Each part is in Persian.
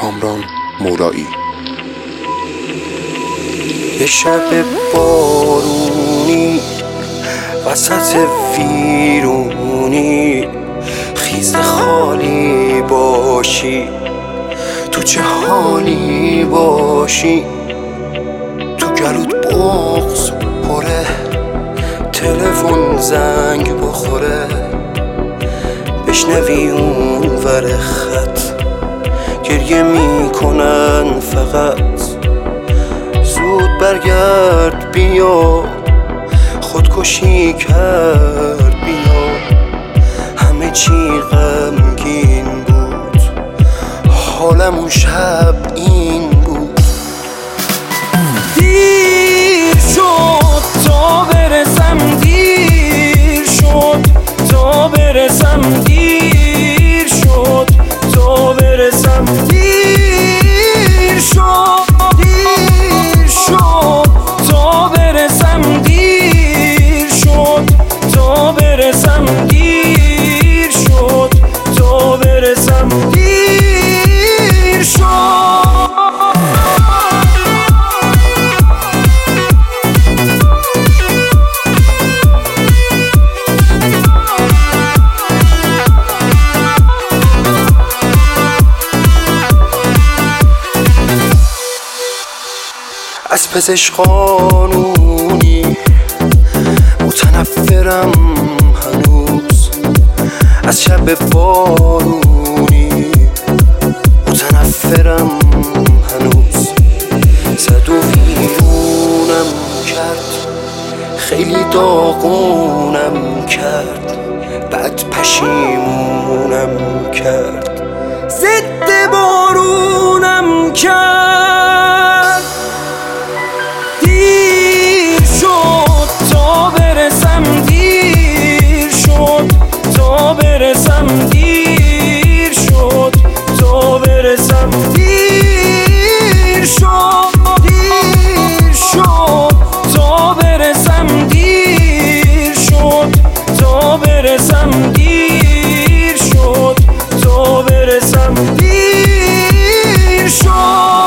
کامران مولایی. یه شب بارونی وسط ویرونی، خیز خالی باشی تو چه حالی باشی، تو گلوت بغض پره، تلفن زنگ بخوره، بشنوی اون ور خط گریه میکنن فقط، زود برگرد بیا خودکشی کرد بیا، همه چی غمگین بود، حالم اون شب این بود. دیر شد تا برسم، دیر شد تا برسم، دیر شد تا برسم، دیر شد، دیر شد تا برسم، دیر شد تا برسم، دیر شد تا برسم، دیر شد. از پزشک قانونی متنفرم هنوز، از شب بارونی متنفرم هنوز، زد و ویرونم کرد، خیلی داغونم کرد، بعد پشیمونم کرد، ضد بارونم کرد. دیر شد تا برسم، دیر شد تا برسم، دیر شد تا برسم، دیر شد، دیر شد تا برسم، دیر شد تا برسم، دیر شد تا برسم، دیر شد.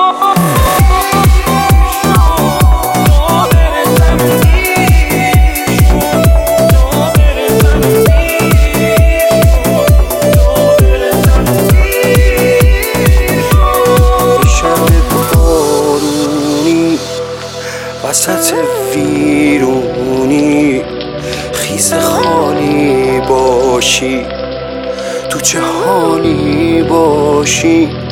وسط ویرونی، خیز خالی باشی تو چه حالی باشی،